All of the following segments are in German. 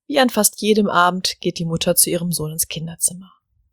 Wie an fast jedem Abend geht die Mutter zu ihrem Sohn ins Kinderzimmer.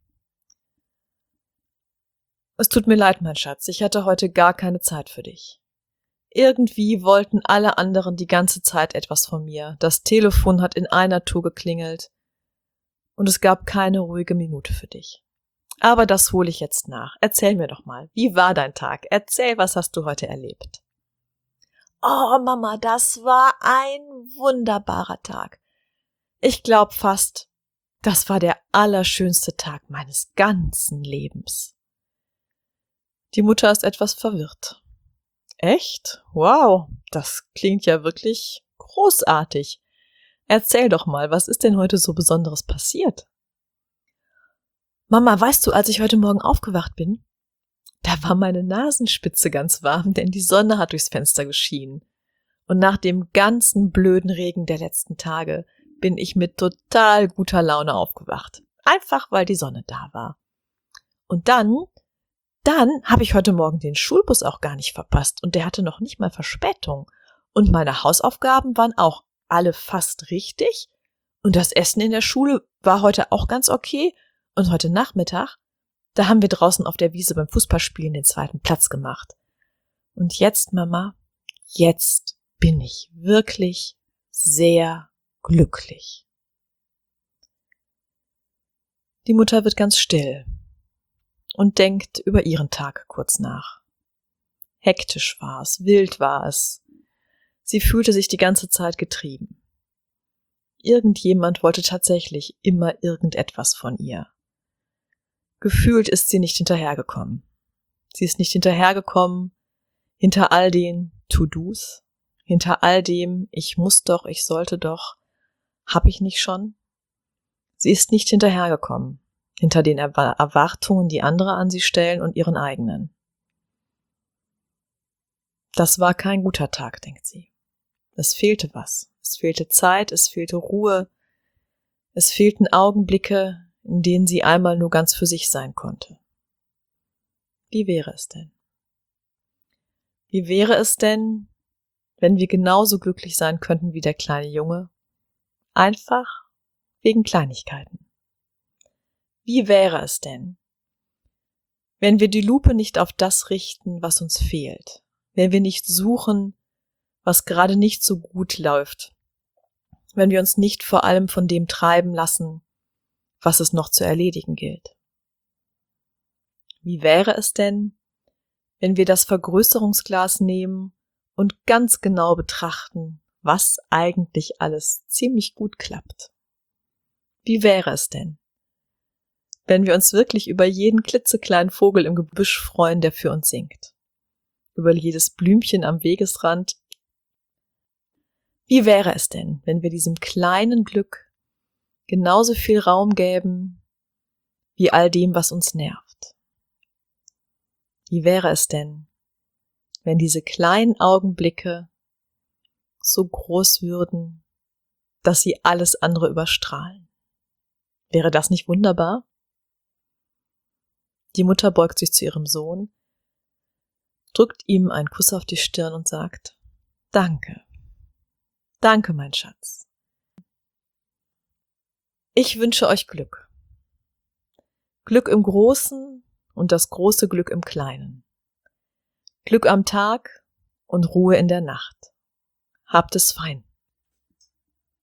Es tut mir leid, mein Schatz, ich hatte heute gar keine Zeit für dich. Irgendwie wollten alle anderen die ganze Zeit etwas von mir. Das Telefon hat in einer Tour geklingelt und es gab keine ruhige Minute für dich. Aber das hole ich jetzt nach. Erzähl mir doch mal, wie war dein Tag? Erzähl, was hast du heute erlebt? Oh, Mama, das war ein wunderbarer Tag. Ich glaube fast, das war der allerschönste Tag meines ganzen Lebens. Die Mutter ist etwas verwirrt. Echt? Wow, das klingt ja wirklich großartig. Erzähl doch mal, was ist denn heute so Besonderes passiert? Mama, weißt du, als ich heute Morgen aufgewacht bin, da war meine Nasenspitze ganz warm, denn die Sonne hat durchs Fenster geschienen. Und nach dem ganzen blöden Regen der letzten Tage bin ich mit total guter Laune aufgewacht. Einfach, weil die Sonne da war. Und dann habe ich heute Morgen den Schulbus auch gar nicht verpasst und der hatte noch nicht mal Verspätung. Und meine Hausaufgaben waren auch alle fast richtig und das Essen in der Schule war heute auch ganz okay. Und heute Nachmittag, da haben wir draußen auf der Wiese beim Fußballspielen den 2. Platz gemacht. Und jetzt, Mama, jetzt bin ich wirklich sehr glücklich. Die Mutter wird ganz still und denkt über ihren Tag kurz nach. Hektisch war es, wild war es. Sie fühlte sich die ganze Zeit getrieben. Irgendjemand wollte tatsächlich immer irgendetwas von ihr. Gefühlt ist sie nicht hinterhergekommen. Sie ist nicht hinterhergekommen hinter all den To-Dos, hinter all dem ich muss doch, ich sollte doch, hab ich nicht schon? Sie ist nicht hinterhergekommen hinter den Erwartungen, die andere an sie stellen und ihren eigenen. Das war kein guter Tag, denkt sie. Es fehlte was. Es fehlte Zeit, es fehlte Ruhe, es fehlten Augenblicke, in denen sie einmal nur ganz für sich sein konnte. Wie wäre es denn? Wie wäre es denn, wenn wir genauso glücklich sein könnten wie der kleine Junge? Einfach wegen Kleinigkeiten. Wie wäre es denn, wenn wir die Lupe nicht auf das richten, was uns fehlt, wenn wir nicht suchen, was gerade nicht so gut läuft, wenn wir uns nicht vor allem von dem treiben lassen, was es noch zu erledigen gilt? Wie wäre es denn, wenn wir das Vergrößerungsglas nehmen und ganz genau betrachten, was eigentlich alles ziemlich gut klappt? Wie wäre es denn, wenn wir uns wirklich über jeden klitzekleinen Vogel im Gebüsch freuen, der für uns singt? Über jedes Blümchen am Wegesrand? Wie wäre es denn, wenn wir diesem kleinen Glück genauso viel Raum gäben wie all dem, was uns nervt? Wie wäre es denn, wenn diese kleinen Augenblicke so groß würden, dass sie alles andere überstrahlen? Wäre das nicht wunderbar? Die Mutter beugt sich zu ihrem Sohn, drückt ihm einen Kuss auf die Stirn und sagt: Danke. Danke, mein Schatz. Ich wünsche euch Glück. Glück im Großen und das große Glück im Kleinen. Glück am Tag und Ruhe in der Nacht. Habt es fein.